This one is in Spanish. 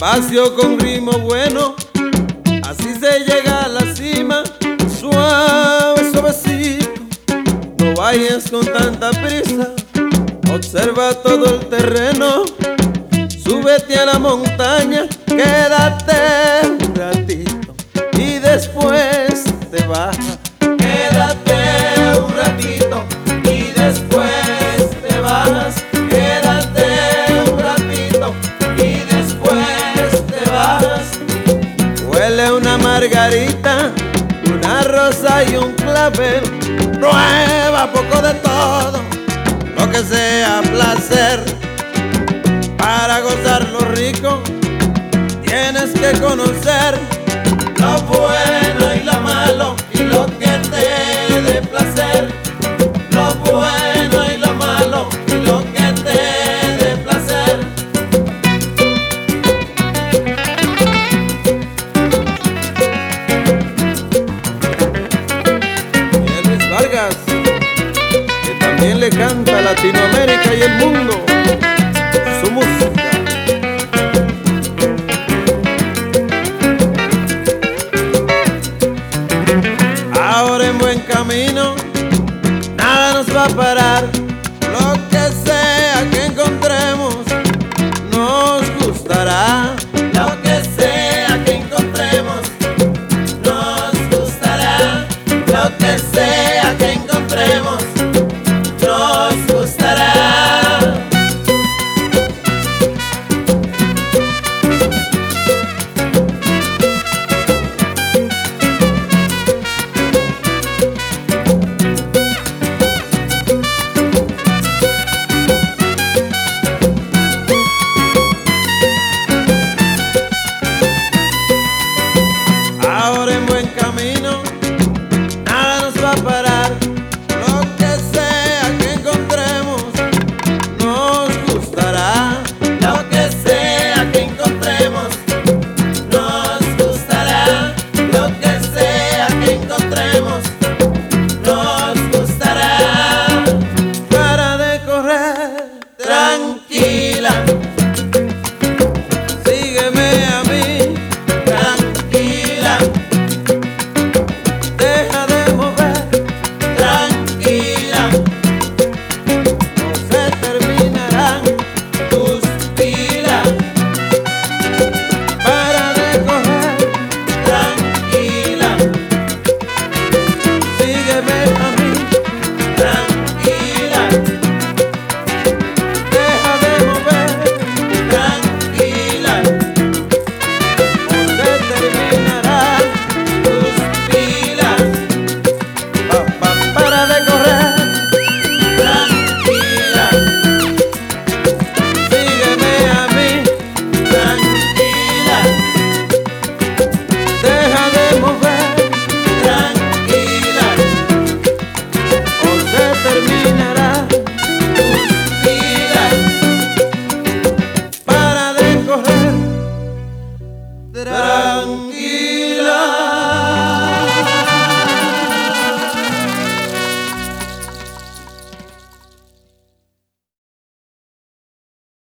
despacio con ritmo bueno, así se llega a la cima, suave, suavecito. No vayas con tanta prisa, observa todo el terreno. Súbete a la montaña, quédate un ratito y después te bajas. Quédate un ratito y después te bajas. Quédate un ratito y después te bajas. Huele una margarita, una rosa y un clavel. Prueba poco de todo, lo que sea placer. Para gozar lo rico tienes que conocer lo bueno y lo malo y lo que te dé placer. Lo bueno y lo malo y lo que te dé placer. Y Luis Vargas, que también le canta a Latinoamérica y el mundo su música. Ahora en buen camino, nada nos va a parar.